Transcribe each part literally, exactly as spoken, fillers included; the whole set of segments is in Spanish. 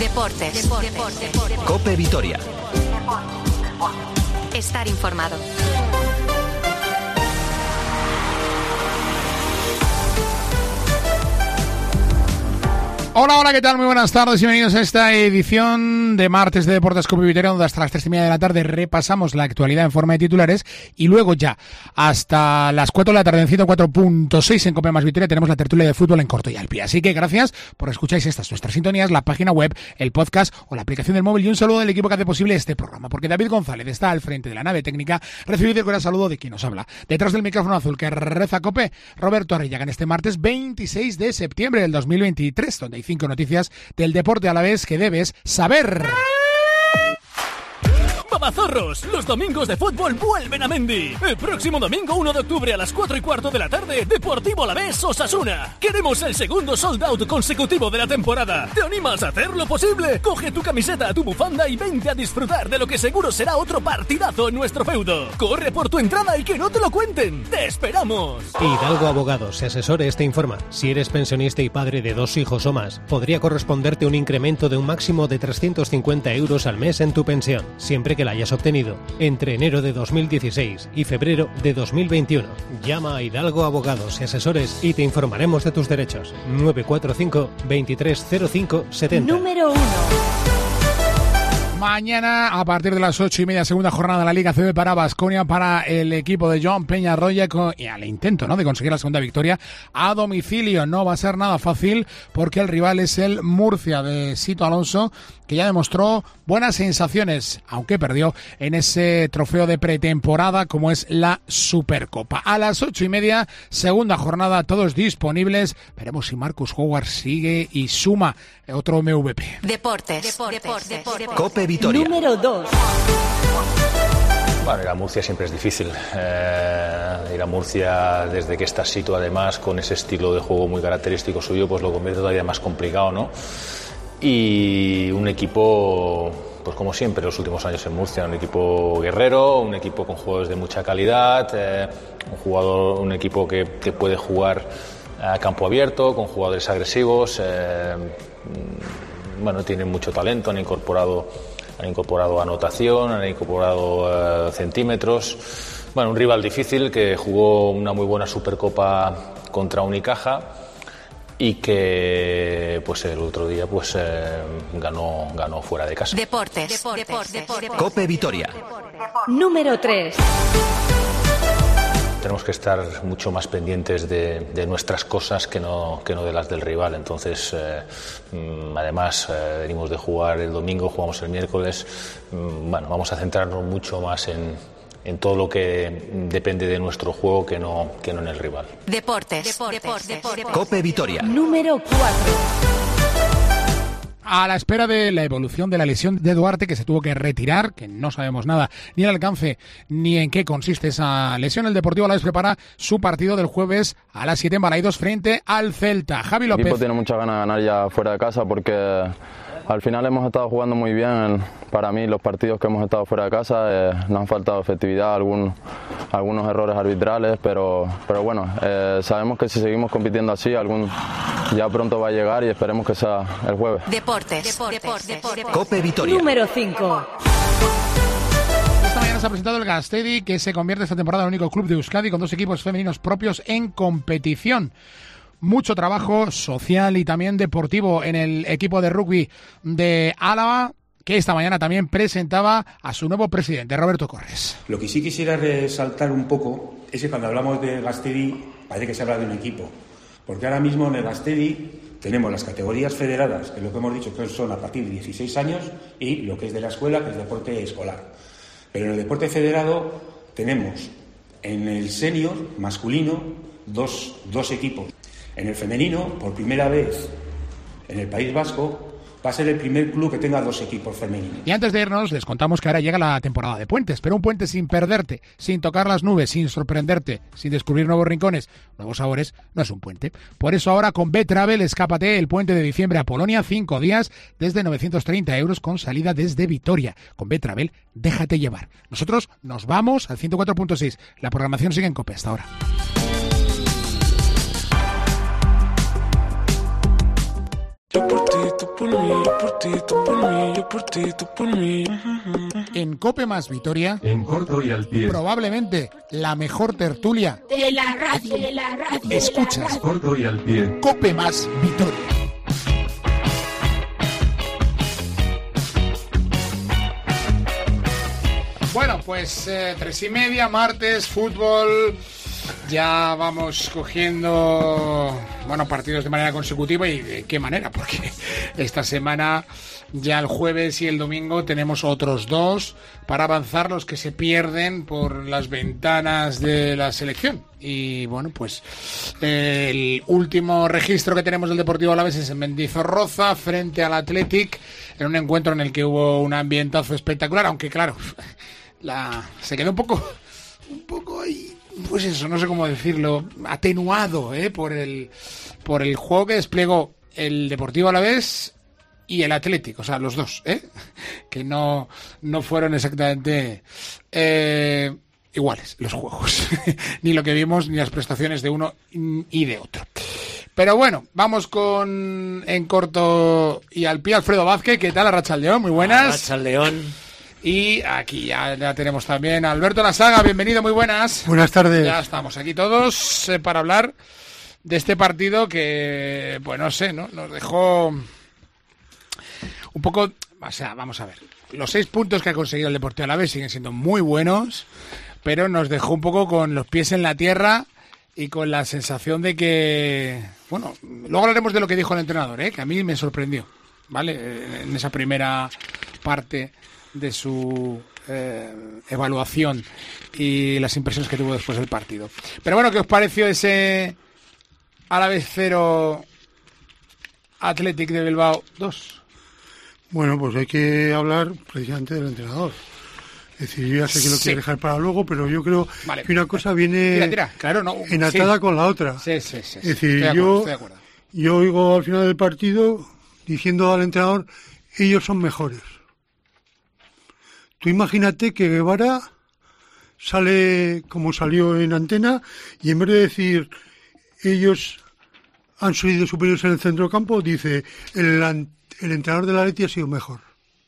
Deportes. Deportes. Deportes. COPE Vitoria. Estar informado. Hola, hola, ¿qué tal? Muy buenas tardes y bienvenidos a esta edición de martes de Deportes COPE Vitoria, donde hasta las tres y media de la tarde repasamos la actualidad en forma de titulares y luego ya hasta las cuatro de la tarde en ciento cuatro punto seis en COPE más Vitoria tenemos la tertulia de fútbol en corto y al pie. Así que gracias por escucháis estas nuestras sintonías, la página web, el podcast o la aplicación del móvil y un saludo del equipo que hace posible este programa, porque David González está al frente de la nave técnica, recibido el gran saludo de quien nos habla. Detrás del micrófono azul que reza COPE, Roberto Arrillaga, en este martes veintiséis de septiembre del dos mil veintitrés, donde hay cinco noticias del deporte a la vez que debes saber. ¡Babazorros! Los domingos de fútbol vuelven a Mendi. El próximo domingo uno de octubre a las cuatro y cuarto de la tarde, Deportivo Alavés Osasuna. Queremos el segundo sold out consecutivo de la temporada. ¿Te animas a hacer lo posible? Coge tu camiseta, tu bufanda y vente a disfrutar de lo que seguro será otro partidazo en nuestro feudo. Corre por tu entrada y que no te lo cuenten. ¡Te esperamos! Hidalgo Abogados, asesores te informa. Si eres pensionista y padre de dos hijos o más, podría corresponderte un incremento de un máximo de trescientos cincuenta euros al mes en tu pensión, siempre que la hayas obtenido entre enero de dos mil dieciséis y febrero de dos mil veintiuno. Llama a Hidalgo Abogados y Asesores y te informaremos de tus derechos. nueve cuatro cinco, veintitrés cero cinco, setenta. Número uno. Mañana, a partir de las ocho y media, segunda jornada de la Liga C B para Baskonia, para el equipo de Joan Peñarroya, y al intento, ¿no?, de conseguir la segunda victoria a domicilio. No va a ser nada fácil porque el rival es el Murcia de Sito Alonso, que ya demostró buenas sensaciones, aunque perdió en ese trofeo de pretemporada como es la Supercopa. A las ocho y media, segunda jornada, todos disponibles. Veremos si Marcus Howard sigue y suma otro M V P. Deportes. Deportes. Deportes. Deportes. COPE Vitoria. Número dos. Bueno, ir a Murcia siempre es difícil. Eh, ir a Murcia, desde que está Sito, además, con ese estilo de juego muy característico suyo, pues lo convierte todavía más complicado, ¿no? Y un equipo, pues como siempre, los últimos años en Murcia, un equipo guerrero, un equipo con jugadores de mucha calidad, eh, un jugador, un equipo que, que puede jugar a campo abierto, con jugadores agresivos. Eh, bueno, tienen mucho talento, han incorporado, han incorporado anotación, han incorporado eh, centímetros. Bueno, un rival difícil que jugó una muy buena Supercopa contra Unicaja y que pues el otro día pues eh, ganó ganó fuera de casa. Deportes. Deportes. Deportes. Deportes. COPE Vitoria. Número tres. Tenemos que estar mucho más pendientes de, de nuestras cosas que no, que no de las del rival. Entonces, eh, además, eh, venimos de jugar el domingo, jugamos el miércoles. Bueno, vamos a centrarnos mucho más en, en todo lo que depende de nuestro juego que no, que no en el rival. Deportes. Deportes. Deportes. COPE Vitoria. Número cuatro. A la espera de la evolución de la lesión de Duarte, que se tuvo que retirar, que no sabemos nada ni el alcance ni en qué consiste esa lesión, el Deportivo Alavés prepara su partido del jueves a las siete en Balaidos frente al Celta. Javi López. El equipo tiene muchas ganas de ganar ya fuera de casa porque al final hemos estado jugando muy bien. Para mí, los partidos que hemos estado fuera de casa eh, nos han faltado efectividad, algún, algunos errores arbitrales, pero, pero bueno, eh, sabemos que si seguimos compitiendo así, algún ya pronto va a llegar y esperemos que sea el jueves. Deportes. Deportes. Deportes. COPE Vitoria. Número cinco. Esta mañana se ha presentado el Gastedi, que se convierte esta temporada en el único club de Euskadi con dos equipos femeninos propios en competición. Mucho trabajo social y también deportivo en el equipo de rugby de Álava, que esta mañana también presentaba a su nuevo presidente, Roberto Corres. Lo que sí quisiera resaltar un poco es que cuando hablamos de Gastedi parece que se habla de un equipo, porque ahora mismo en el Gastedi tenemos las categorías federadas, que lo que hemos dicho que son a partir de dieciséis años, y lo que es de la escuela, que es deporte escolar. Pero en el deporte federado tenemos en el senior masculino dos, dos equipos. En el femenino, por primera vez en el País Vasco, va a ser el primer club que tenga dos equipos femeninos. Y antes de irnos, les contamos que ahora llega la temporada de puentes, pero un puente sin perderte, sin tocar las nubes, sin sorprenderte, sin descubrir nuevos rincones, nuevos sabores, no es un puente. Por eso ahora con B-Travel, escápate el puente de diciembre a Polonia, cinco días, desde novecientos treinta euros con salida desde Vitoria. Con B-Travel, déjate llevar. Nosotros nos vamos al ciento cuatro punto seis. La programación sigue en COPE hasta ahora. Yo por ti, tú por mí, yo por ti, tú por mí, yo por ti, tú por mí. En Cope más Vitoria, en corto y al pie, probablemente la mejor tertulia de la radio, de la radio. Escuchas corto y al pie. Cope más Vitoria. Bueno, pues eh, tres y media, martes, fútbol. Ya vamos cogiendo, bueno, partidos de manera consecutiva. ¿Y de qué manera? Porque esta semana, ya el jueves y el domingo, tenemos otros dos para avanzar los que se pierden por las ventanas de la selección. Y bueno, pues eh, el último registro que tenemos del Deportivo Alavés es en Mendizorroza frente al Athletic, en un encuentro en el que hubo un ambientazo espectacular, aunque claro, la se quedó un poco, un poco ahí. Pues eso, no sé cómo decirlo, atenuado, ¿eh? por el por el juego que desplegó el Deportivo Alavés y el Atlético, o sea, los dos, ¿eh? que no, no fueron exactamente eh, iguales los juegos, ni lo que vimos, ni las prestaciones de uno y de otro. Pero bueno, vamos con en corto y al pie Alfredo Vázquez. ¿Qué tal, Arratsaldeón? Muy buenas. Arratsaldeón. Y aquí ya, ya tenemos también a Alberto Lasaga, bienvenido, muy buenas. Buenas tardes. Ya estamos aquí todos eh, para hablar de este partido que, pues no sé, ¿no? Nos dejó un poco, o sea, vamos a ver, los seis puntos que ha conseguido el Deportivo Alavés siguen siendo muy buenos, pero nos dejó un poco con los pies en la tierra y con la sensación de que, bueno, luego hablaremos de lo que dijo el entrenador, ¿eh? Que a mí me sorprendió, ¿vale? En esa primera parte de su eh, evaluación y las impresiones que tuvo después del partido. Pero bueno, ¿qué os pareció ese Alavés cero, Athletic de Bilbao dos? Bueno, pues hay que hablar precisamente del entrenador. Es decir, yo ya sé que lo sí. quiero dejar para luego, pero yo creo vale. que una cosa viene tira, tira. Claro, no. enatada sí. con la otra. Sí, sí, sí. Es decir, estoy de acuerdo, yo, estoy de acuerdo. yo oigo al final del partido diciendo al entrenador, ellos son mejores. Tú imagínate que Guevara sale como salió en antena y en vez de decir ellos han sido superiores en el centrocampo, dice el, el entrenador del Atleti ha sido mejor.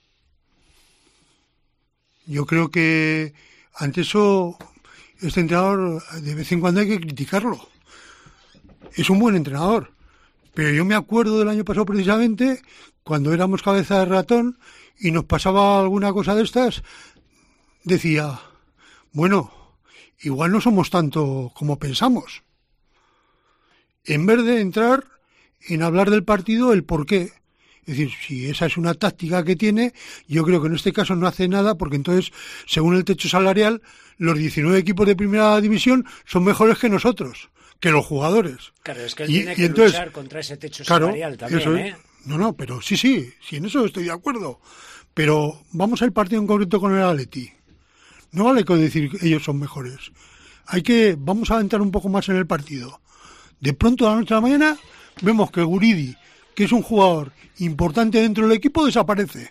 Yo creo que ante eso este entrenador de vez en cuando hay que criticarlo. Es un buen entrenador, pero yo me acuerdo del año pasado precisamente cuando éramos cabeza de ratón y nos pasaba alguna cosa de estas, decía, bueno, igual no somos tanto como pensamos. En vez de entrar en hablar del partido, el por qué. Es decir, si esa es una táctica que tiene, yo creo que en este caso no hace nada, porque entonces, según el techo salarial, los diecinueve equipos de primera división son mejores que nosotros, que los jugadores. Claro, es que él y, tiene y que entonces, luchar contra ese techo claro, salarial también, eso ¿eh? No, no, pero sí, sí, sí, en eso estoy de acuerdo. Pero vamos al partido en concreto con el Atleti. No vale con decir que ellos son mejores. Hay que, vamos a entrar un poco más en el partido. De pronto, de la noche a la mañana, vemos que Guridi, que es un jugador importante dentro del equipo, desaparece.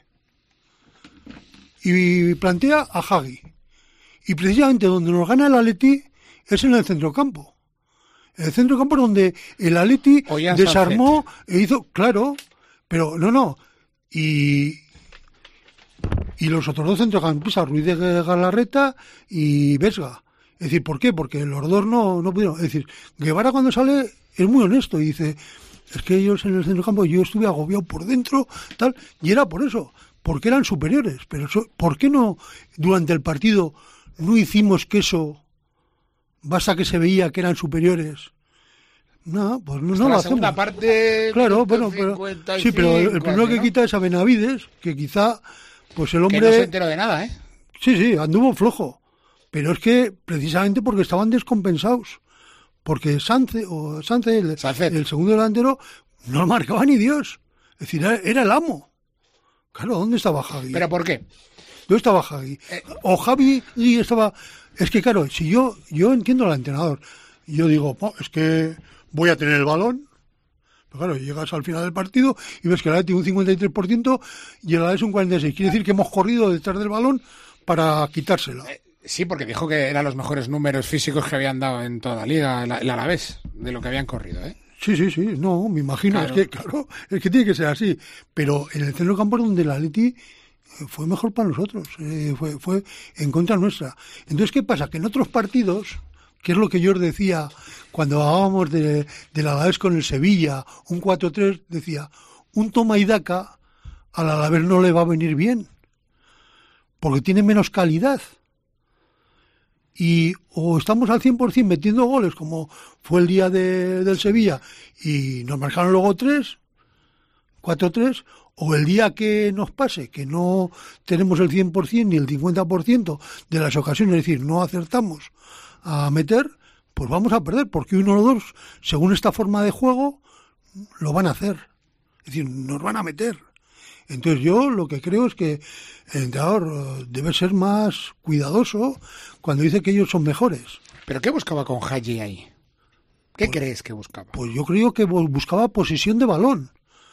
Y plantea a Hagi. Y precisamente donde nos gana el Atleti es en el centrocampo. En el centrocampo donde el Atleti desarmó e hizo, claro, pero no, no. Y, y los otros dos centrocampistas, Ruiz de Galarreta y Vesga. Es decir, ¿por qué? Porque los dos no, no pudieron. Es decir, Guevara cuando sale es muy honesto y dice, es que ellos en el centrocampo yo estuve agobiado por dentro, tal, y era por eso, porque eran superiores. Pero eso, ¿por qué no durante el partido no hicimos que eso, basta que se veía que eran superiores? No, pues no, no lo hacemos. La parte claro, bueno, pero sí, pero el primero ¿no? que quita es a Benavides, que quizá, pues el hombre que no se enteró de nada, ¿eh? Sí, sí, anduvo flojo. Pero es que precisamente porque estaban descompensados. Porque Sánchez, o Sánchez, el, el segundo delantero, no lo marcaba ni Dios. Es decir, era, era el amo. Claro, ¿dónde estaba Javi? ¿Pero por qué? ¿Dónde estaba Javi? Eh, o Javi y estaba... Es que claro, si yo yo entiendo al entrenador, yo digo, oh, es que voy a tener el balón. Pero claro, llegas al final del partido y ves que el Atleti tiene un cincuenta y tres por ciento y el Alavés un cuarenta y seis por ciento. Quiere decir que hemos corrido detrás del balón para quitárselo. Eh, sí, porque dijo que eran los mejores números físicos que habían dado en toda la liga, el, el Alavés, de lo que habían corrido, ¿eh? Sí, sí, sí, no, me imagino, claro. es que claro, es que tiene que ser así, pero en el centro del campo donde el Atleti fue mejor para nosotros, eh, fue, fue en contra nuestra. Entonces, ¿qué pasa? Que en otros partidos, que es lo que yo os decía cuando hablábamos de, del Alavés con el Sevilla, un cuatro tres, decía, un toma y daca al Alavés no le va a venir bien, porque tiene menos calidad. Y o estamos al cien por ciento metiendo goles, como fue el día de, del Sevilla, y nos marcaron luego tres, cuatro tres, o el día que nos pase, que no tenemos el cien por ciento ni el cincuenta por ciento de las ocasiones, es decir, no acertamos a meter, pues vamos a perder, porque uno o dos, según esta forma de juego, lo van a hacer. Es decir, nos van a meter. Entonces yo lo que creo es que el entrenador debe ser más cuidadoso cuando dice que ellos son mejores. ¿Pero qué buscaba con Hagi ahí? ¿Qué pues, crees que buscaba? Pues yo creo que buscaba posesión de balón.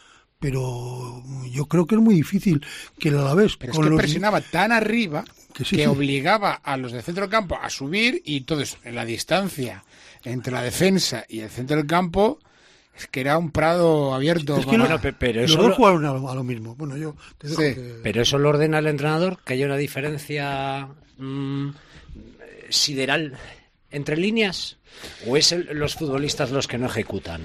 Pero yo creo que es muy difícil que el Alavés... Pero es que los... presionaba tan arriba que, sí, que sí. obligaba a los de centro del campo a subir, y entonces en la distancia entre la defensa y el centro del campo... Es que era un prado abierto. Es que bueno, no, pero eso los dos lo... jugaron a lo, a lo mismo. Bueno, yo te dejo sí. que... Pero eso lo ordena el entrenador, que haya una diferencia mmm, sideral entre líneas, o es el, los futbolistas los que no ejecutan.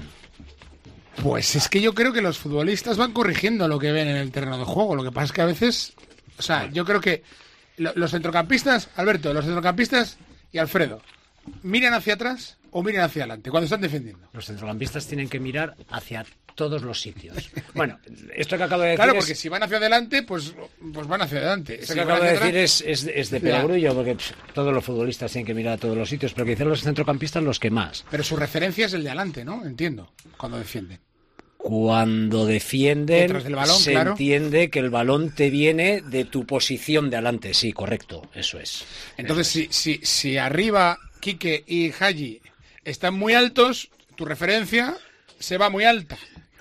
Pues es que yo creo que los futbolistas van corrigiendo lo que ven en el terreno de juego. Lo que pasa es que a veces, o sea, yo creo que lo, los centrocampistas, Alberto, los centrocampistas y Alfredo, miran hacia atrás o miren hacia adelante cuando están defendiendo. Los centrocampistas tienen que mirar hacia todos los sitios. Bueno, esto que acabo de decir Claro, es... porque si van hacia adelante, pues, pues van hacia adelante. Esto si que acabo de atrás... decir es, es, es de perogrullo, porque pff, todos los futbolistas tienen que mirar a todos los sitios, pero quizás los centrocampistas los que más. Pero su referencia es el de adelante, ¿no? Entiendo, cuando defienden. Cuando defienden, del balón, se claro. entiende que el balón te viene de tu posición de adelante. Sí, correcto, eso es. Entonces, eso es. Si, si, si arriba Quique y Hagi están muy altos, tu referencia se va muy alta.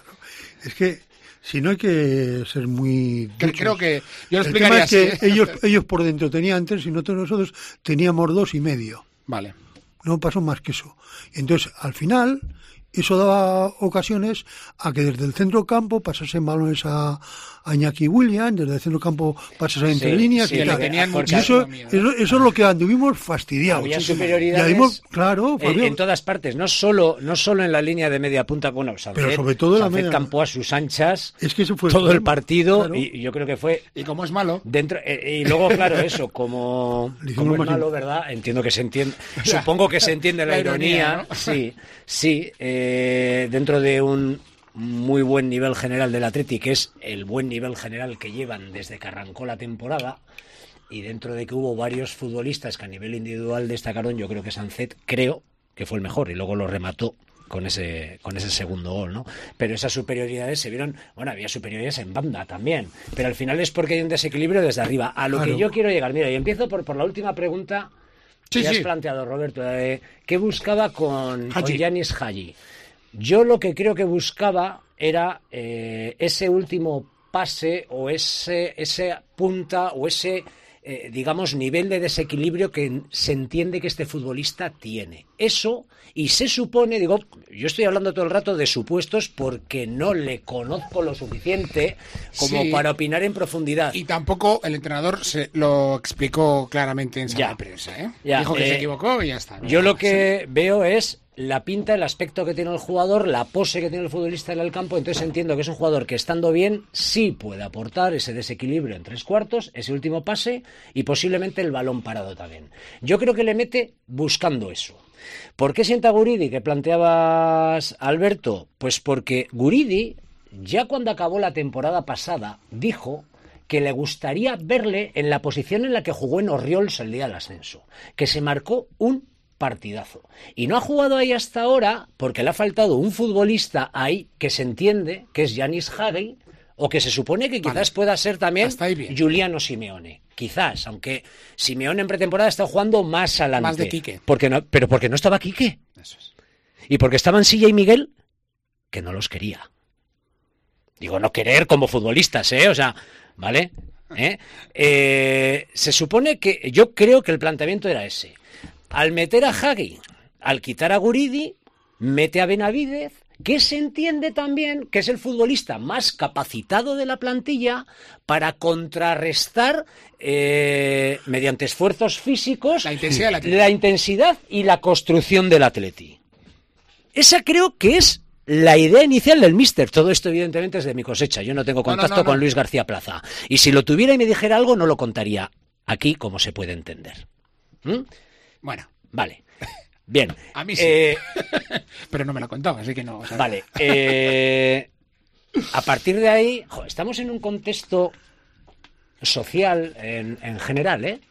Es que si no hay que ser muy duchos. Creo que yo lo el explicaría tema es que así. ellos, ellos por dentro tenían tres y nosotros nosotros teníamos dos y medio. Vale. No pasó más que eso. Entonces, al final, eso daba ocasiones a que desde el centro campo pasasen balones a, a Iñaki Williams, desde el centro campo pasasen entre sí, líneas sí, y tal. Tenían Y eso, eso, eso es lo que anduvimos fastidiados. Había Sí, superioridades y además, claro, en, en todas partes, no solo no solo en la línea de media punta, bueno, Sancet, pero sobre todo en la Sancet media... campó a sus anchas es que ese fue todo el, el partido, claro. y, y yo creo que fue... Y como es malo... dentro eh, Y luego, claro, eso, como, como es malo, ¿verdad? Entiendo que se entiende, supongo que se entiende la, la ironía, ironía ¿no? sí, sí, eh, dentro de un muy buen nivel general del Atleti, que es el buen nivel general que llevan desde que arrancó la temporada, y dentro de que hubo varios futbolistas que a nivel individual destacaron, yo creo que Sancet, creo que fue el mejor, y luego lo remató con ese con ese segundo gol, ¿no? Pero esas superioridades se vieron, bueno, había superioridades en banda también, pero al final es porque hay un desequilibrio desde arriba. A lo claro. que yo quiero llegar, mira, y empiezo por, por la última pregunta que sí, has sí. planteado, Roberto, de ¿qué buscaba con Yanis Hagi? Yo lo que creo que buscaba era eh, ese último pase o ese ese punta o ese, eh, digamos, nivel de desequilibrio que se entiende que este futbolista tiene. Eso, y se supone, digo, yo estoy hablando todo el rato de supuestos porque no le conozco lo suficiente como sí. para opinar en profundidad. Y tampoco el entrenador se lo explicó claramente en sala de prensa, ¿eh? Ya, Dijo que eh, se equivocó y ya está. ¿no? Yo lo que sí. veo es la pinta, el aspecto que tiene el jugador, la pose que tiene el futbolista en el campo, entonces entiendo que es un jugador que estando bien sí puede aportar ese desequilibrio en tres cuartos, ese último pase y posiblemente el balón parado también. Yo creo que le mete buscando eso. ¿Por qué sienta Guridi, que planteabas, Alberto? Pues porque Guridi, ya cuando acabó la temporada pasada, dijo que le gustaría verle en la posición en la que jugó en Orriols el día del ascenso, que se marcó un partidazo. Y no ha jugado ahí hasta ahora porque le ha faltado un futbolista ahí que se entiende que es Yanis Hagi, o que se supone que quizás vale. pueda ser también Giuliano Simeone. Quizás, aunque Simeone en pretemporada está jugando más adelante. Más de Quique. Porque no, pero porque no estaba Quique. Eso es. Y porque estaban Silla y Miguel, que no los quería. Digo, no querer como futbolistas, ¿eh? O sea, ¿vale? ¿Eh? Eh, se supone que, yo creo que el planteamiento era ese. Al meter a Hagi, al quitar a Guridi, mete a Benavidez que se entiende también que es el futbolista más capacitado de la plantilla para contrarrestar eh, mediante esfuerzos físicos la intensidad, la, la intensidad y la construcción del Atleti. Esa creo que es la idea inicial del míster. Todo esto evidentemente es de mi cosecha. Yo no tengo contacto no, no, no, con no. Luis García Plaza. Y si lo tuviera y me dijera algo, no lo contaría aquí, como se puede entender. ¿Mm? Bueno. Vale. Bien. A mí sí. Eh, pero no me lo ha contado, así que no. O sea, vale. Eh, a partir de ahí, jo, estamos en un contexto social en, en general, ¿eh?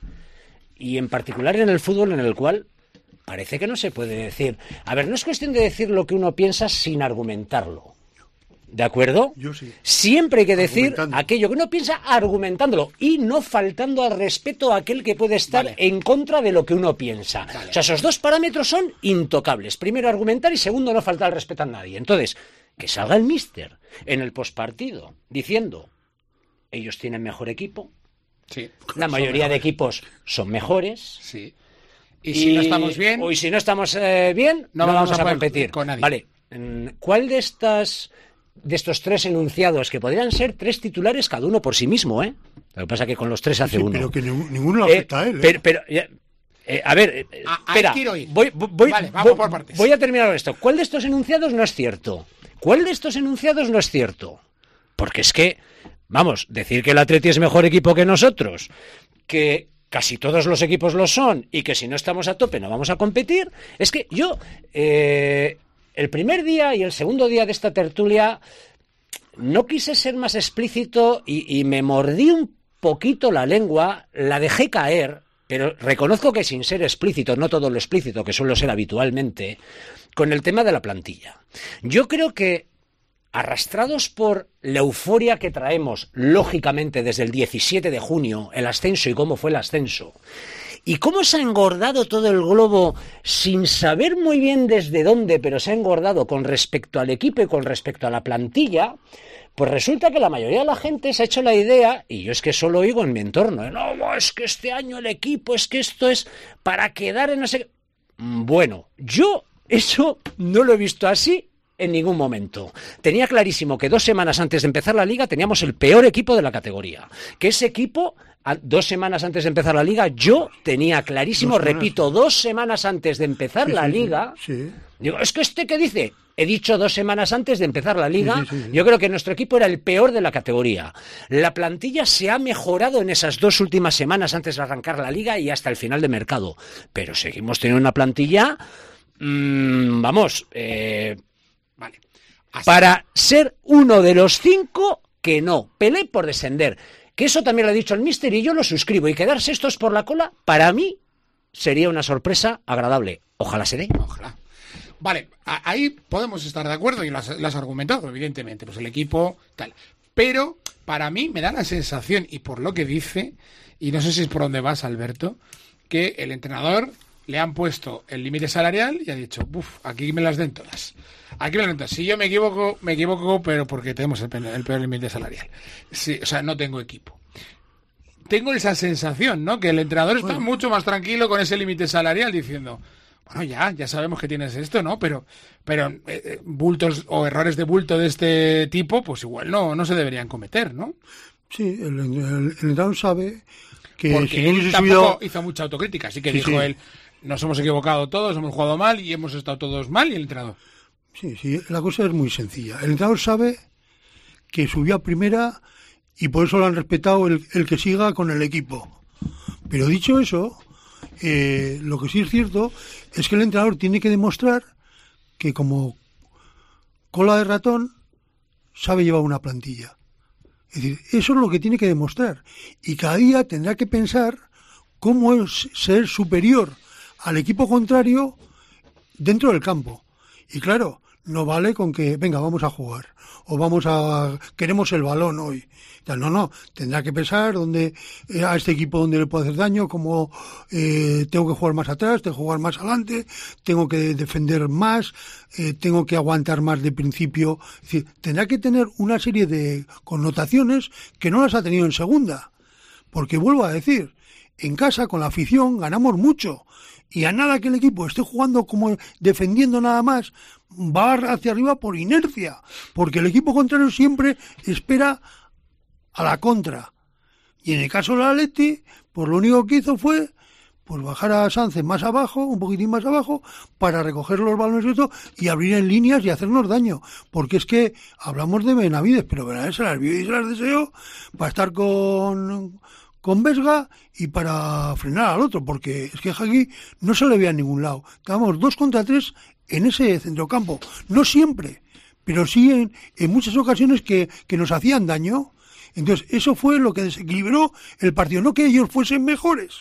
Y en particular en el fútbol, en el cual parece que no se puede decir. A ver, no es cuestión de decir lo que uno piensa sin argumentarlo. ¿De acuerdo? Yo sí. Siempre hay que decir aquello que uno piensa argumentándolo y no faltando al respeto a aquel que puede estar vale. en contra de lo que uno piensa. Vale. O sea, esos dos parámetros son intocables. Primero, argumentar y segundo, no faltar al respeto a nadie. Entonces, que salga el míster en el postpartido diciendo ellos tienen mejor equipo. Sí. La mayoría de equipos son mejores. Sí. Y, y si no estamos bien... O y si no estamos eh, bien, no, no vamos, vamos a, a competir. Con nadie. Vale. ¿Cuál de estas... de estos tres enunciados, que podrían ser tres titulares cada uno por sí mismo, ¿eh? Lo que pasa es que con los tres hace sí, uno. Pero que ninguno lo afecta eh, a él, ¿eh? Pero, pero eh, a ver, eh, a, espera, voy, voy, vale, vamos voy, por partes. Voy a terminar con esto. ¿Cuál de estos enunciados no es cierto? ¿Cuál de estos enunciados no es cierto? Porque es que, vamos, decir que el Atleti es mejor equipo que nosotros, que casi todos los equipos lo son, y que si no estamos a tope no vamos a competir, es que yo, eh, el primer día y el segundo día de esta tertulia, no quise ser más explícito y, y me mordí un poquito la lengua, la dejé caer, pero reconozco que sin ser explícito, no todo lo explícito que suelo ser habitualmente, con el tema de la plantilla. Yo creo que, arrastrados por la euforia que traemos, lógicamente, desde el diecisiete de junio, el ascenso y cómo fue el ascenso, y cómo se ha engordado todo el globo sin saber muy bien desde dónde, pero se ha engordado con respecto al equipo y con respecto a la plantilla, pues resulta que la mayoría de la gente se ha hecho la idea, y yo es que solo oigo en mi entorno, ¿eh? no, es que este año el equipo, es que esto es para quedar en no sé... Bueno, yo eso no lo he visto así en ningún momento. Tenía clarísimo que dos semanas antes de empezar la Liga teníamos el peor equipo de la categoría. Que ese equipo, dos semanas antes de empezar la Liga, yo tenía clarísimo, dos repito, dos semanas antes de empezar sí, la sí, Liga, sí. Digo, es que este que dice, he dicho dos semanas antes de empezar la Liga, sí, sí, sí. Yo creo que nuestro equipo era el peor de la categoría. La plantilla se ha mejorado en esas dos últimas semanas antes de arrancar la Liga y hasta el final de mercado. Pero seguimos teniendo una plantilla, mmm, vamos, eh... Vale. Para ser uno de los cinco que no peleé por descender, que eso también lo ha dicho el míster y yo lo suscribo, y quedarse estos por la cola para mí sería una sorpresa agradable. Ojalá se dé. Ojalá. Vale, ahí podemos estar de acuerdo y lo has, lo has argumentado, evidentemente, pues el equipo tal, pero para mí me da la sensación, y por lo que dice, y no sé si es por dónde vas, Alberto, que el entrenador le han puesto el límite salarial y ha dicho, uff, aquí me las den todas. Aquí me las den todas. Si yo me equivoco, me equivoco, pero porque tenemos el, el peor límite salarial. Sí, o sea, no tengo equipo. Tengo esa sensación, ¿no? Que el entrenador está bueno. mucho más tranquilo con ese límite salarial, diciendo, bueno, ya, ya sabemos que tienes esto, ¿no? Pero, pero eh, bultos o errores de bulto de este tipo, pues igual no, no se deberían cometer, ¿no? Sí, el, el, el entrenador sabe que porque si no él hubiese tampoco subido... hizo mucha autocrítica, así que sí, dijo sí. él, nos hemos equivocado todos, hemos jugado mal y hemos estado todos mal, y el entrenador. Sí, sí, la cosa es muy sencilla. El entrenador sabe que subió a primera y por eso lo han respetado el, el que siga con el equipo. Pero dicho eso, eh, lo que sí es cierto es que el entrenador tiene que demostrar que como cola de ratón sabe llevar una plantilla. Es decir, eso es lo que tiene que demostrar. Y cada día tendrá que pensar cómo es ser superior al equipo contrario dentro del campo. Y claro, no vale con que, venga, vamos a jugar, o vamos a, queremos el balón hoy. No, no, tendrá que pensar dónde, eh, a este equipo dónde le puedo hacer daño, cómo eh, tengo que jugar más atrás, tengo que jugar más adelante, tengo que defender más, eh, tengo que aguantar más de principio. Es decir, tendrá que tener una serie de connotaciones que no las ha tenido en segunda. Porque vuelvo a decir, en casa, con la afición, ganamos mucho. Y a nada que el equipo esté jugando como defendiendo nada más, va hacia arriba por inercia. Porque el equipo contrario siempre espera a la contra. Y en el caso del Atleti, pues lo único que hizo fue pues bajar a Sánchez más abajo, un poquitín más abajo, para recoger los balones y esto, y abrir en líneas y hacernos daño. Porque es que hablamos de Benavides, pero Benavides se las vio y se las deseó para estar con, con Vesga y para frenar al otro, porque es que Hagi no se le veía a ningún lado. Estábamos dos contra tres en ese centrocampo. No siempre, pero sí en, en muchas ocasiones que, que nos hacían daño. Entonces, eso fue lo que desequilibró el partido. No que ellos fuesen mejores,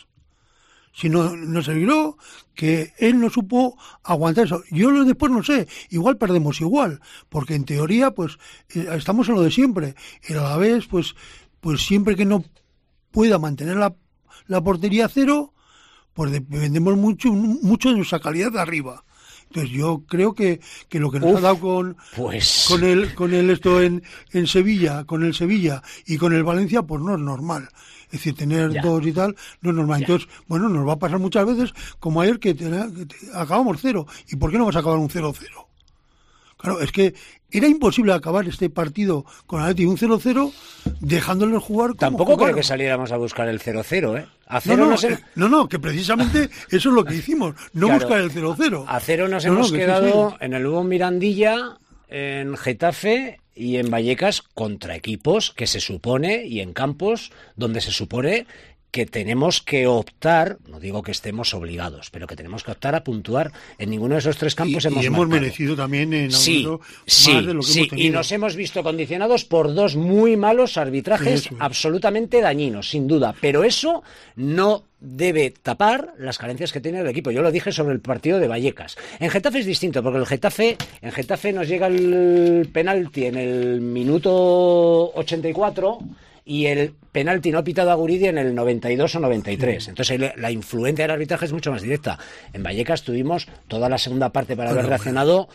sino nos alegró que él no supo aguantar eso. Yo lo después no sé, igual perdemos igual, porque en teoría pues eh, estamos en lo de siempre. El Alavés pues pues siempre que no pueda mantener la, la portería a cero, pues dependemos mucho mucho de nuestra calidad de arriba. Entonces yo creo que, que lo que nos Uf, ha dado con pues... con el con el esto en, en Sevilla, con el Sevilla y con el Valencia, pues no es normal. Es decir, tener ya. dos y tal no es normal. Ya. Entonces, bueno, nos va a pasar muchas veces como ayer que, te, que te, acabamos cero. ¿Y por qué no vas a acabar un cero cero? Claro, es que era imposible acabar este partido con Atleti un cero cero dejándoles jugar como Tampoco jugaron. Creo que saliéramos a buscar el cero cero, ¿eh? A cero no, no, nos eh, no, no, que precisamente eso es lo que hicimos, no claro, buscar el cero cero. A cero nos no, hemos no, quedado sí, sí. en el Hugo Mirandilla, en Getafe y en Vallecas contra equipos que se supone, y en campos donde se supone que tenemos que optar, no digo que estemos obligados, pero que tenemos que optar a puntuar. En ninguno de esos tres campos y, hemos y hemos marcado. merecido también en sí, más sí, de lo que sí, hemos tenido. Y nos hemos visto condicionados por dos muy malos arbitrajes eso es. absolutamente dañinos, sin duda, pero eso no debe tapar las carencias que tiene el equipo. Yo lo dije sobre el partido de Vallecas. En Getafe es distinto, porque el Getafe, en Getafe nos llega el penalti en el minuto ochenta y cuatro y el penalti no pitado a Guridi en el noventa y dos o noventa y tres. Sí. Entonces la influencia del arbitraje es mucho más directa. En Vallecas tuvimos toda la segunda parte para haber reaccionado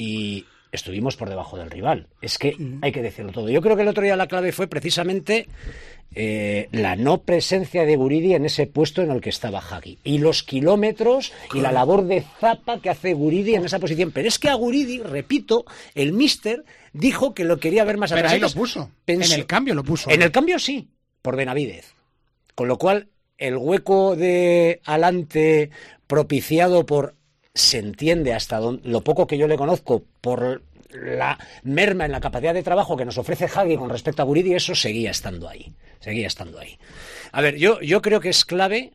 y estuvimos por debajo del rival. Es que sí. hay que decirlo todo. Yo creo que el otro día la clave fue precisamente eh, la no presencia de Guridi en ese puesto en el que estaba Hagi. Y los kilómetros claro. y la labor de zapa que hace Guridi en esa posición. Pero es que a Guridi, repito, el míster dijo que lo quería ver más atrás. Pero ahí lo puso. Pensó, en el cambio lo puso. En ¿no? el cambio sí, por Benavidez. Con lo cual, el hueco de Alante propiciado por... se entiende hasta donde, lo poco que yo le conozco, por la merma en la capacidad de trabajo que nos ofrece Hagi con respecto a Guridi, eso seguía estando ahí, seguía estando ahí. A ver, yo, yo creo que es clave,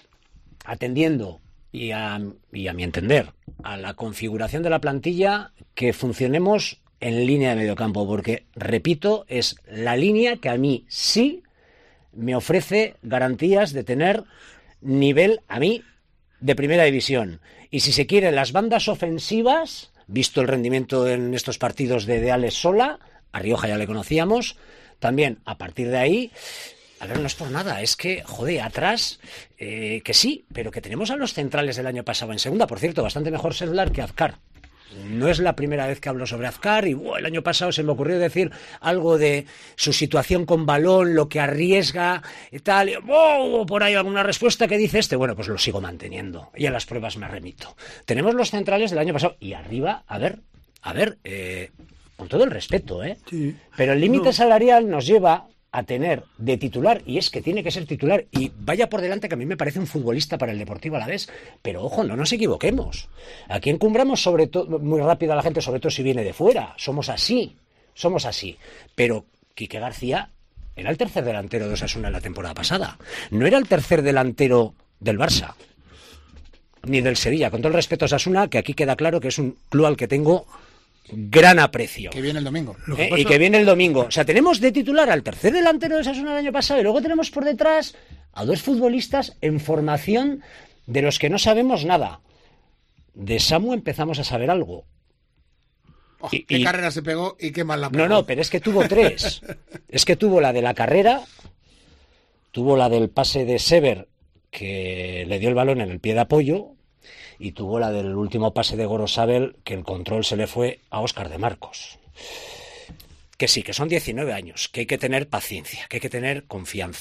atendiendo y a, y a mi entender, a la configuración de la plantilla, que funcionemos en línea de mediocampo, porque, repito, es la línea que a mí sí me ofrece garantías de tener nivel, a mí, de primera división. Y si se quiere, las bandas ofensivas, visto el rendimiento en estos partidos de, de Alex Sola, a Rioja ya le conocíamos, también a partir de ahí, a ver, no es por nada, es que, joder, atrás, eh, que sí, pero que tenemos a los centrales del año pasado en segunda, por cierto, bastante mejor Sedlar que Azcar. No es la primera vez que hablo sobre Azcar y wow, el año pasado se me ocurrió decir algo de su situación con balón, lo que arriesga y tal. Y, wow, por ahí alguna respuesta que dice este. Bueno, pues lo sigo manteniendo y a las pruebas me remito. Tenemos los centrales del año pasado y arriba, a ver, a ver, eh, con todo el respeto, ¿eh? Sí. Pero el límite no. salarial nos lleva a tener de titular, y es que tiene que ser titular, y vaya por delante que a mí me parece un futbolista para el Deportivo Alavés, pero ojo, no nos equivoquemos. Aquí encumbramos sobre todo muy rápido a la gente, sobre todo si viene de fuera. Somos así, somos así. Pero Quique García era el tercer delantero de Osasuna en la temporada pasada. No era el tercer delantero del Barça, ni del Sevilla. Con todo el respeto a Osasuna, que aquí queda claro que es un club al que tengo gran aprecio. Que viene el domingo. ¿Eh? Que pasa... Y que viene el domingo. O sea, tenemos de titular al tercer delantero de Osasuna el año pasado y luego tenemos por detrás a dos futbolistas en formación de los que no sabemos nada. De Samu empezamos a saber algo. Oh, y, ¿Qué y... carrera se pegó y qué mal la pegó? No, no, pero es que tuvo tres. Es que tuvo la de la carrera, tuvo la del pase de Sever, que le dio el balón en el pie de apoyo, y tuvo la del último pase de Gorosabel, que el control se le fue a Óscar de Marcos. Que sí, que son diecinueve años, que hay que tener paciencia, que hay que tener confianza,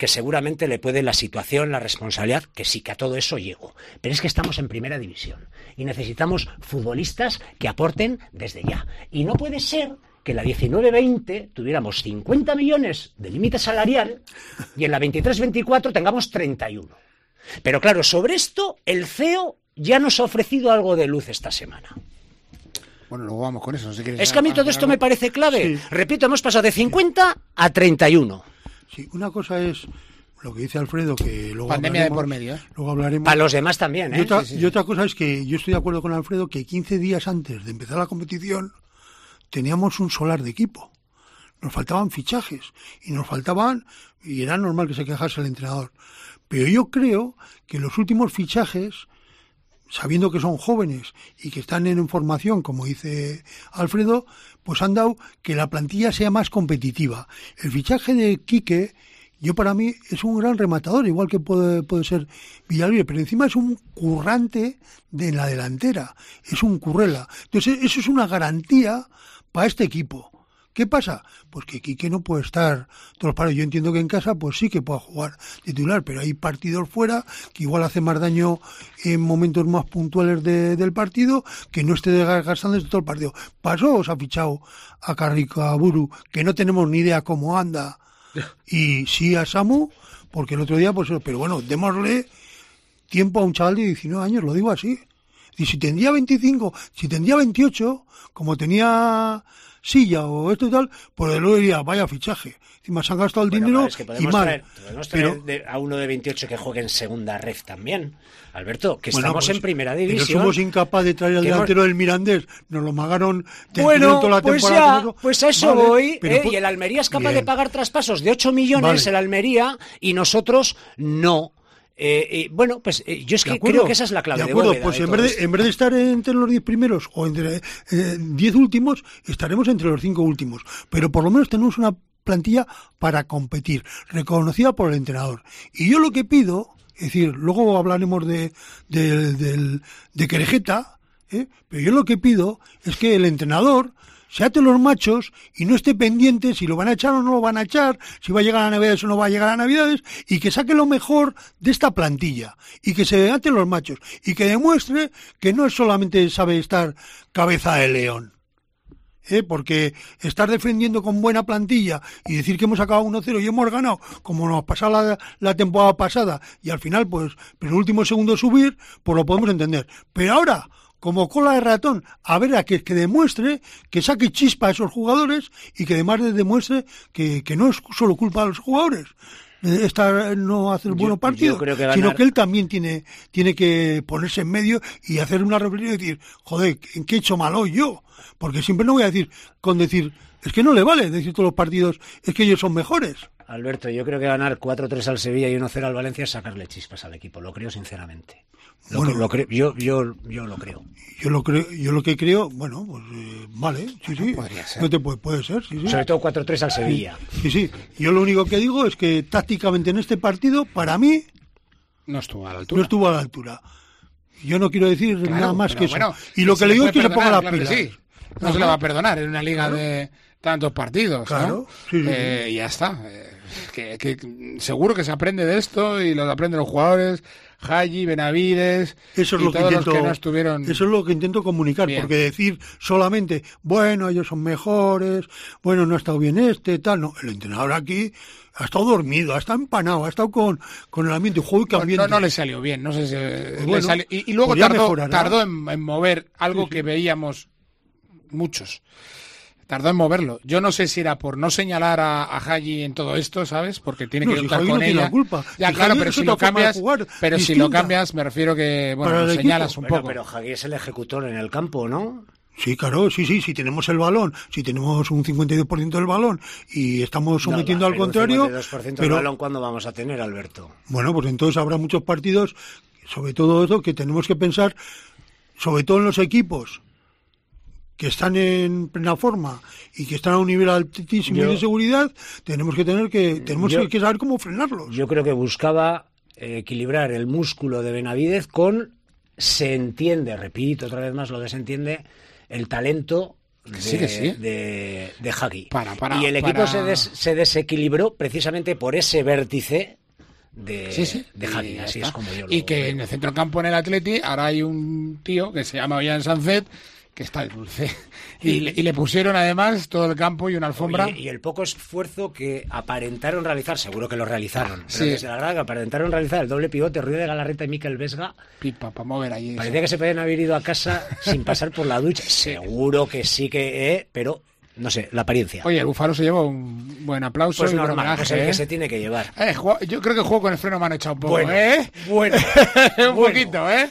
que seguramente le puede la situación, la responsabilidad, que sí, que a todo eso llego. Pero es que estamos en primera división y necesitamos futbolistas que aporten desde ya. Y no puede ser que en la diecinueve veinte tuviéramos cincuenta millones de límite salarial y en la veintitrés veinticuatro tengamos treinta y uno. Pero claro, sobre esto el C E O ya nos ha ofrecido algo de luz esta semana. Bueno, luego vamos con eso. No sé qué es que a mí todo esto me parece clave. Sí. Repito, hemos pasado de cincuenta a treinta y uno. Sí, una cosa es lo que dice Alfredo, que luego pandemia de por medio. ¿eh? Luego hablaremos. Para los demás también, ¿eh? Y otra, sí, sí, y otra cosa es que yo estoy de acuerdo con Alfredo que quince días antes de empezar la competición teníamos un solar de equipo. Nos faltaban fichajes y nos faltaban, y era normal que se quejase el entrenador. Pero yo creo que los últimos fichajes, sabiendo que son jóvenes y que están en formación, como dice Alfredo, pues han dado que la plantilla sea más competitiva. El fichaje de Quique, yo para mí es un gran rematador, igual que puede, puede ser Villalbir, pero encima es un currante de la delantera, es un currela. Entonces eso es una garantía para este equipo. ¿Qué pasa? Pues que Quique no puede estar todos los partidos. Yo entiendo que en casa pues sí que pueda jugar titular, pero hay partidos fuera que igual hace más daño en momentos más puntuales de, del partido, que no esté desgastando todo el partido. Pasó, os ha fichado a Carricaburu, que no tenemos ni idea cómo anda, y sí a Samu, porque el otro día, pues, pero bueno, démosle tiempo a un chaval de diecinueve años, lo digo así. Y si tendría veinticinco, si tendría veintiocho, como tenía Silla o esto y tal, pues luego diría, vaya fichaje. Encima se han gastado el bueno, dinero es que y mal. Traer, podemos traer pero, de, a uno de veintiocho que juegue en segunda ref también. Alberto, que bueno, estamos pues, en primera división. Pero somos incapaces de traer al delantero hemos... del Mirandés. Nos lo magaron bueno, toda la pues temporada. Ya, eso. Pues a eso vale, voy. pero, Eh, pues, y el Almería es capaz bien. de pagar traspasos de ocho millones, vale. El Almería, y nosotros no. Eh, eh, bueno, pues eh, yo es que creo que esa es la clave. De acuerdo, de pues de en, vez de, en vez de estar entre los diez primeros o entre eh, diez últimos, estaremos entre los cinco últimos. Pero por lo menos tenemos una plantilla para competir, reconocida por el entrenador. Y yo lo que pido, es decir, luego hablaremos de, de, de, de Querejeta, ¿eh? Pero yo lo que pido es que el entrenador se ate los machos y no esté pendiente si lo van a echar o no lo van a echar, si va a llegar a Navidades o no va a llegar a Navidades, y que saque lo mejor de esta plantilla, y que se ate los machos, y que demuestre que no solamente sabe estar cabeza de león. ¿Eh? Porque estar defendiendo con buena plantilla y decir que hemos acabado uno cero y hemos ganado, como nos pasó la, la temporada pasada, y al final, pues, pero el último segundo subir, pues lo podemos entender. Pero ahora, como cola de ratón, a ver a que, que demuestre, que saque chispa a esos jugadores y que además demuestre que, que no es solo culpa de los jugadores estar no hacer buenos partidos, que ganar... sino que él también tiene tiene que ponerse en medio y hacer una reflexión y decir, joder, ¿en qué he hecho mal hoy yo? Porque siempre no voy a decir, con decir, es que no le vale decir todos los partidos, es que ellos son mejores. Alberto, yo creo que ganar cuatro tres al Sevilla y uno cero al Valencia es sacarle chispas al equipo, lo creo sinceramente. Lo bueno, que, lo creo, yo, yo, yo lo creo. Yo lo creo, yo lo que creo, bueno, pues eh, vale, sí, sí. Podría ser. No te puede, puede ser, sí, sí. Sobre todo cuatro tres al Sevilla. Sí, sí, sí. Yo lo único que digo es que tácticamente en este partido, para mí, no estuvo a la altura. No estuvo a la altura. Yo no quiero decir claro, nada más que eso. Bueno, y lo que le digo es que se ponga la claro pila. Sí. No Ajá. se le va a perdonar en una liga claro. de tantos partidos, claro, ¿no? sí, sí, eh, sí. Y ya está. Eh, que, que seguro que se aprende de esto y lo aprenden los jugadores, Haji, Benavides, eso es y lo que todos intento, los que no estuvieron. Eso es lo que intento comunicar, bien. Porque decir solamente, bueno, ellos son mejores, bueno, no ha estado bien este, tal, no. El entrenador aquí ha estado dormido, ha estado empanado, ha estado con, con el ambiente, juego y ambiente. No, no, no le salió bien, no sé si pues bueno, le salió. Y, y luego tardó, tardó en, en mover algo sí, sí. que veíamos muchos. Tardó en moverlo. Yo no sé si era por no señalar a, a Haji en todo esto, ¿sabes? Porque tiene no, que si estar Haji con no ella. Tiene la culpa. Ya, si claro, Haji pero si lo cambias, pero si lo cambias, me refiero que bueno, lo señalas un bueno, poco. Pero Haji es el ejecutor en el campo, ¿no? Sí, claro, sí, sí, si tenemos el balón, si tenemos un cincuenta y dos por ciento del balón y estamos sometiendo no, al contrario... un cincuenta y dos por ciento pero, del balón, ¿cuándo vamos a tener, Alberto? Bueno, pues entonces habrá muchos partidos, sobre todo eso, que tenemos que pensar, sobre todo en los equipos que están en plena forma y que están a un nivel altísimo yo, de seguridad, tenemos que tener que tenemos yo, que saber cómo frenarlos. Yo creo que buscaba eh, equilibrar el músculo de Benavidez con, se entiende, repito otra vez más lo de se entiende, el talento de, sí, que sí. de, de Hagi. Para, para, y el equipo para... se, des, se desequilibró precisamente por ese vértice de, sí, sí. de Hagi, así está. es como yo lo Y que veo. en el centrocampo en el Atleti ahora hay un tío que se llama Ollán Sánchez, que está de dulce. Y le, y le pusieron además todo el campo y una alfombra. Oye, y el poco esfuerzo que aparentaron realizar, seguro que lo realizaron, pero sí. desde la grada que aparentaron realizar el doble pivote, Ruiz de Galarreta y Mikel Vesga, pipa para mover ahí. Parecía eso. Que se podían haber ido a casa sin pasar por la ducha. Seguro que sí que, eh, pero no sé, la apariencia. Oye, el Búfalo se llevó un buen aplauso. Pues y normal, un homenaje, pues el ¿eh? que se tiene que llevar. Eh, yo creo que el juego con el freno me han echado un poco, bueno, ¿eh? Bueno, un bueno. poquito, ¿eh?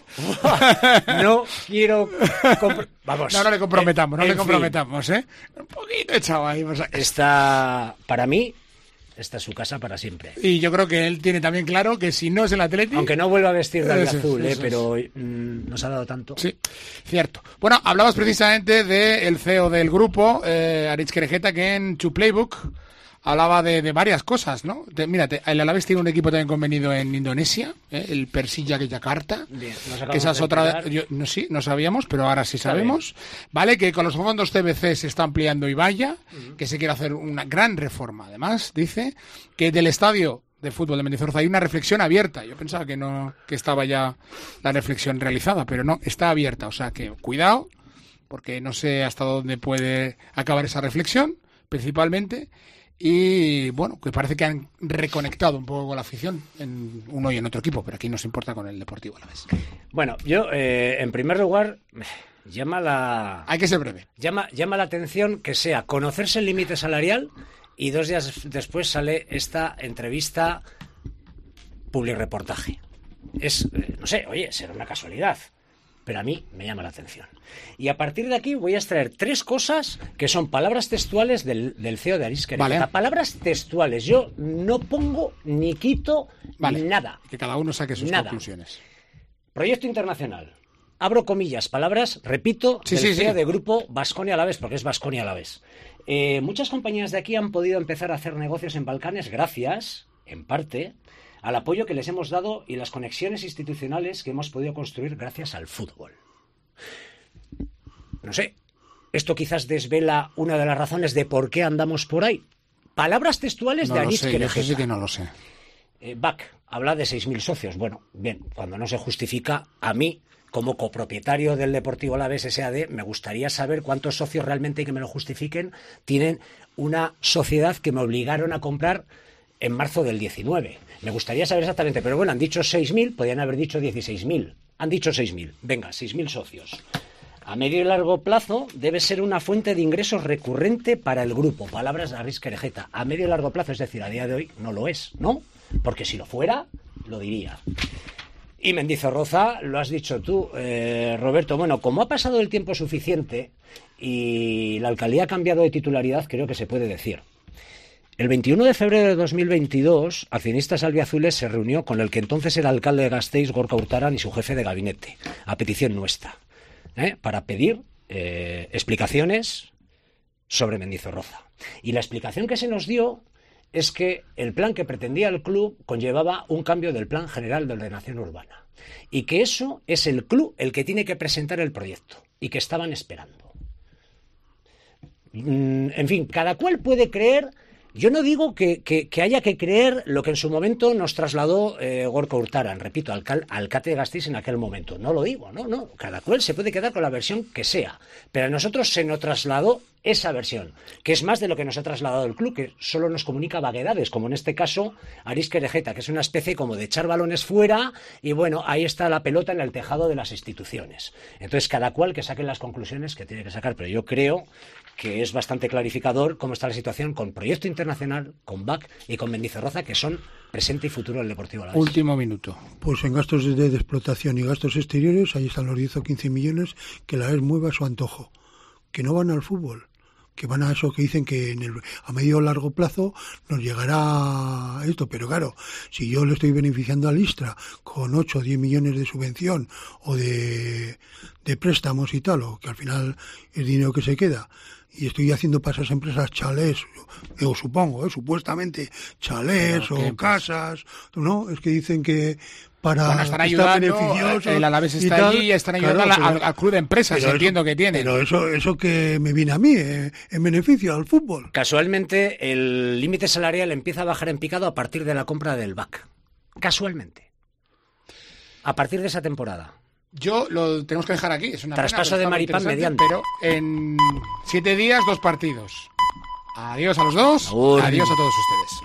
No quiero... Vamos. No, no le comprometamos, no en le comprometamos, fin. ¿eh? Un poquito echado ahí. Pues... Está, para mí... Esta es su casa para siempre. Y yo creo que él tiene también claro que si no es el Atleti... Aunque no vuelva a vestir de eso, azul, eso, eh, pero mmm, nos ha dado tanto. Sí, cierto. Bueno, hablabas precisamente del C E O del grupo, eh, Aritz Kerejeta, que en Chu Playbook hablaba de, de varias cosas, ¿no? De, mírate, el Alavés tiene un equipo también convenido en Indonesia, ¿eh? El Persija de Yakarta. Bien, que esa es otra... Yo, no, sí, no sabíamos, pero ahora sí sabemos. Vale, que con los fondos T B C se está ampliando Ibaya, uh-huh. que se quiere hacer una gran reforma, además, dice, que del estadio de fútbol de Mendizorroza hay una reflexión abierta. Yo pensaba que no que estaba ya la reflexión realizada, pero no, está abierta. O sea que cuidado, porque no sé hasta dónde puede acabar esa reflexión, principalmente. Y bueno, que parece que han reconectado un poco con la afición en uno y en otro equipo, pero aquí nos importa con el Deportivo Alavés. Bueno, yo eh, en primer lugar llama la hay que ser breve. Llama llama la atención que sea conocerse el límite salarial y dos días después sale esta entrevista publireportaje. Es eh, no sé, oye, será una casualidad, pero a mí me llama la atención. Y a partir de aquí voy a extraer tres cosas que son palabras textuales del, del C E O de Aritz Kerejeta. Vale. Palabras textuales. Yo no pongo ni quito vale. nada. Que cada uno saque sus nada. conclusiones. Proyecto internacional. Abro comillas, palabras, repito, sí, del sí, C E O sí. de Grupo Baskonia Alavés, porque es Baskonia Alavés. Eh, muchas compañías de aquí han podido empezar a hacer negocios en Balcanes gracias, en parte, al apoyo que les hemos dado y las conexiones institucionales que hemos podido construir gracias al fútbol. No sé, esto quizás desvela una de las razones de por qué andamos por ahí. Palabras textuales no de Aritz Kerejeta. Yo sí que no lo sé. Eh, B A C habla de seis mil socios. Bueno, bien, cuando no se justifica, a mí, como copropietario del Deportivo Alavés S A D, me gustaría saber cuántos socios realmente, que me lo justifiquen, tienen una sociedad que me obligaron a comprar en marzo del diecinueve. Me gustaría saber exactamente, pero bueno, han dicho seis mil, podrían haber dicho dieciséis mil. Han dicho seis mil. Venga, seis mil socios. A medio y largo plazo debe ser una fuente de ingresos recurrente para el grupo. Palabras de Aritz Kerejeta. A medio y largo plazo, es decir, a día de hoy no lo es, ¿no? Porque si lo fuera, lo diría. Y Mendizorroza, lo has dicho tú, eh, Roberto, bueno, como ha pasado el tiempo suficiente y la alcaldía ha cambiado de titularidad, creo que se puede decir. El veintiuno de febrero de dos mil veintidós, Accionistas Albiazules se reunió con el que entonces era alcalde de Gasteiz, Gorka Urtaran, y su jefe de gabinete, a petición nuestra, ¿eh? para pedir eh, explicaciones sobre Mendizorroza. Y la explicación que se nos dio es que el plan que pretendía el club conllevaba un cambio del Plan General de Ordenación Urbana y que eso es el club el que tiene que presentar el proyecto y que estaban esperando. En fin, cada cual puede creer. Yo no digo que, que, que haya que creer lo que en su momento nos trasladó eh, Gorka Urtaran, repito, alcal, alcalde de Gasteiz en aquel momento. No lo digo, no, no. Cada cual se puede quedar con la versión que sea. Pero a nosotros se nos trasladó esa versión, que es más de lo que nos ha trasladado el club, que solo nos comunica vaguedades, como en este caso Aritz Kerejeta, que es una especie como de echar balones fuera y bueno, ahí está la pelota en el tejado de las instituciones. Entonces cada cual que saque las conclusiones que tiene que sacar, pero yo creo que es bastante clarificador cómo está la situación con Proyecto Internacional, con B A C y con Mendizorroza, que son presente y futuro del Deportivo Alavés. Último minuto. Pues en gastos de, de explotación y gastos exteriores, ahí están los diez o quince millones que la Alavés mueve a su antojo, que no van al fútbol, que van a eso que dicen que en el, a medio o largo plazo nos llegará esto, pero claro, si yo le estoy beneficiando al Istra con ocho o diez millones de subvención o de, de préstamos y tal, o que al final es dinero que se queda, y estoy haciendo para esas empresas chalés, yo supongo, ¿eh? supuestamente chalés Pero, o casas, ¿no? Es que dicen que para bueno, están ayudando, el Alavés está tal, allí y están ayudando claro, al, al club de empresas, entiendo eso, que tienen. Pero eso, eso que me viene a mí, eh, en beneficio al fútbol. Casualmente, el límite salarial empieza a bajar en picado a partir de la compra del B A C. Casualmente. A partir de esa temporada. Yo lo tenemos que dejar aquí. Es una traspaso pena, de Maripán mediante. Pero en siete días, dos partidos. Adiós a los dos. Ur. Adiós a todos ustedes.